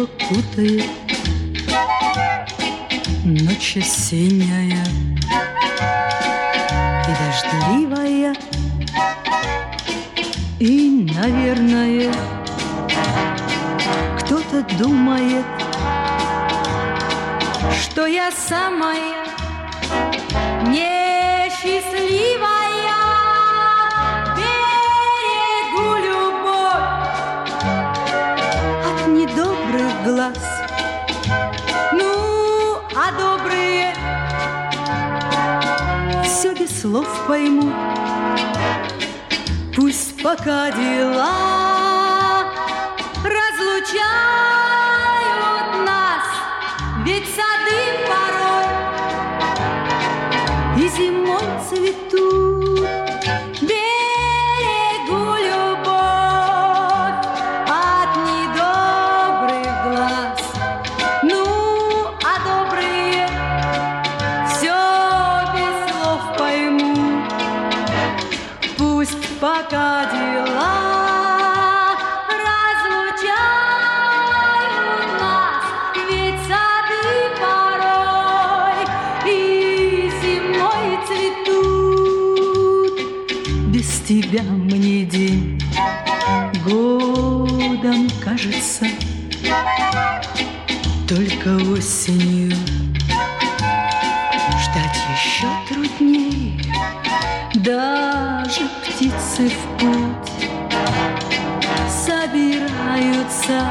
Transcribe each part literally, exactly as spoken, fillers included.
его кутает ночь осенняя и дождливая, и, наверное, кто-то думает, что я самая несчастливая. Берегу любовь от недобрых глаз. Ну, а добрые все без слов поймут. Пусть пока дела разлучают нас, ведь сады порой и зимой цветут. Берегу любовь от недобрых глаз. Ну, а добрые все без слов поймут. Пусть пока дела тебя мне день годом кажется, только осенью ждать еще труднее. Даже птицы в путь собираются.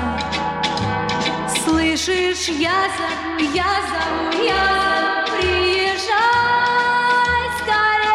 Слышишь, я зову, я зову, я зову, приезжай скорее.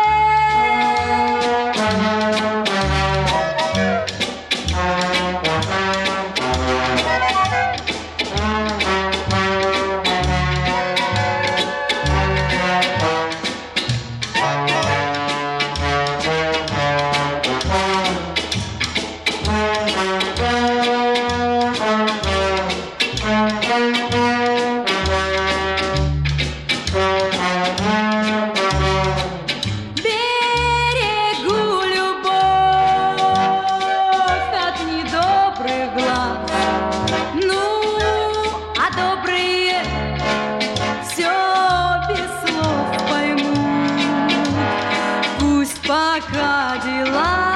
Пока дела